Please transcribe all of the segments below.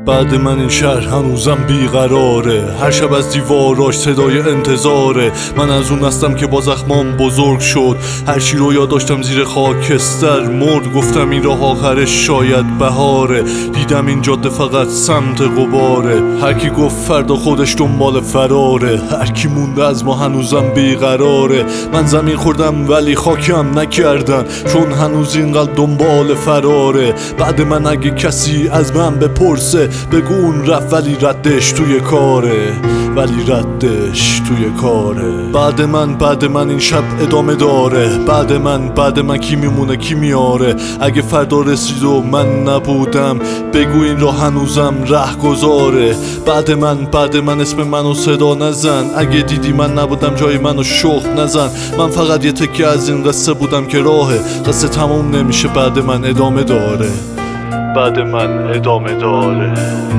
بعد من این شهر هنوزم بیقراره، هر شب از دیواراش صدای انتظاره. من از اون هستم که با زخمام بزرگ شد، هرچی رو یاد داشتم زیر خاکستر مرد. گفتم این راه آخرش شاید بهاره، دیدم این جاده فقط سمت غباره. هر کی گفت فردا خودش دنبال فراره، هر کی مونده از ما هنوزم بیقراره. من زمین خوردم ولی خاکم نکردن، چون هنوز اینقدر دنبال فراره. بعد من اگه کسی از من بپرسه بگو اون رفت ولی ردش توی کاره، ولی ردش توی کاره. بعد من این شب ادامه داره، بعد من کی میمونه کی میاره. اگه فردا رسید و من نبودم بگو این را هنوزم ره گذاره. بعد من اسم منو صدا نزن، اگه دیدی من نبودم جای منو شخ نزن. من فقط یه تکه از این قصه بودم که راهه، قصه تموم نمیشه، بعد من ادامه داره، بعد من ادامه داره.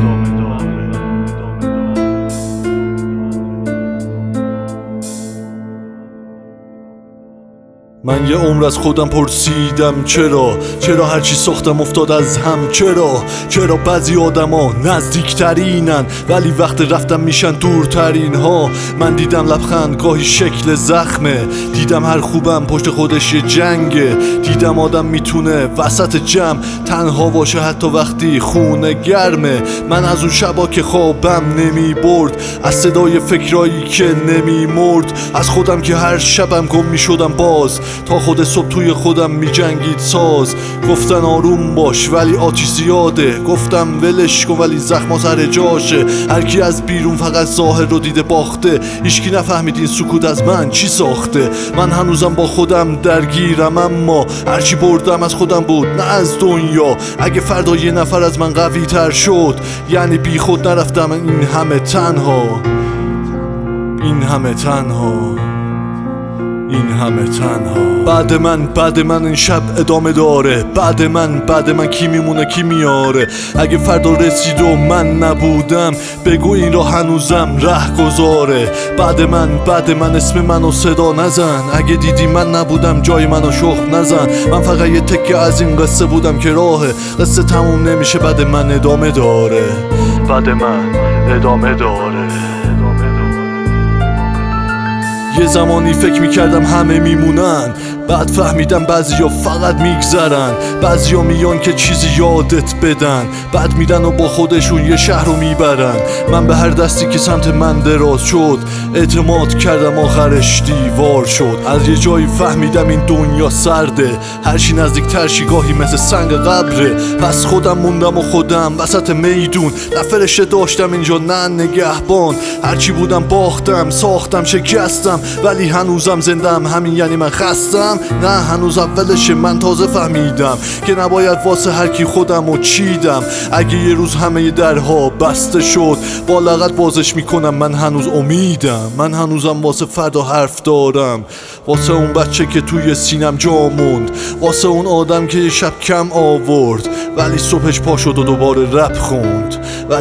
من یه عمر از خودم پرسیدم چرا هرچی ساختم افتاد از هم. چرا بعضی آدما نزدیکترینن ولی وقت رفتم میشن دورترین ها. من دیدم لبخند گاهی شکل زخمه، دیدم هر خوبم پشت خودش یه جنگه. دیدم آدم میتونه وسط جمع تنها باشه حتی وقتی خونه گرمه. من از اون شبا که خوابم نمی برد، از صدای فکرایی که نمی مرد، از خودم که هر شبم گم می شدم باز، تا خود صبح توی خودم می جنگید ساز. گفتن آروم باش ولی آتیش زیاده، گفتم ولش کن ولی زخم سر جاشه. هر کی از بیرون فقط ظاهر رو دیده باخته، هیچکی نفهمید این سکوت از من چی ساخته. من هنوزم با خودم درگیرم، اما هرچی بردم از خودم بود نه از دنیا. اگه فردا یه نفر از من قوی تر شد یعنی بی خود نرفتم این همه تنها، این همه تنها. بعد من این شب ادامه داره، بعد من کی میمونه کی میاره. اگه فردا رسید و من نبودم بگو این را هنوزم ره گذاره. بعد من اسم منو صدا نزن، اگه دیدی من نبودم جای منو شخ نزن. من فقط یه تکه از این قصه بودم که راهه، قصه تموم نمیشه، بعد من ادامه داره، بعد من ادامه داره. یه زمانی فکر میکردم همه میمونن، بعد فهمیدم بعضیا فقط میگذرن. بعضیا میان که چیزی یادت بدن، بعد میدن و با خودشون یه شهر رو میبرن. من به هر دستی که سمت من دراز شد اعتماد کردم، آخرش دیوار شد. از یه جایی فهمیدم این دنیا سرده، هرچی نزدیک ترشی گاهی مثل سنگ قبره. پس خودم موندم و خودم وسط میدون، نه فرشته داشتم اینجا نه نگهبان. هرچی بودم باختم ساختم شکستم ولی هنوزم زندم، همین یعنی من خستم؟ نه هنوز اولشه، من تازه فهمیدم که نباید واسه هر کی خودمو چیدم. اگه یه روز همه درها بسته شد با لغت بازش میکنم، من هنوز امیدم. من هنوزم واسه فردا حرف دارم، واسه اون بچه که توی سینم جا موند، واسه اون آدم که یه شب کم آورد ولی صبحش پا شد و دوباره رپ خوند،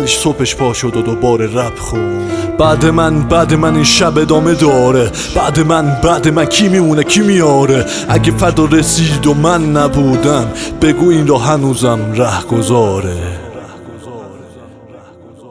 بعد من این شب ادامه داره، بعد من کی میمونه کی میاره. اگه فردا رسید و من نبودم بگو این را هنوزم ره گذاره.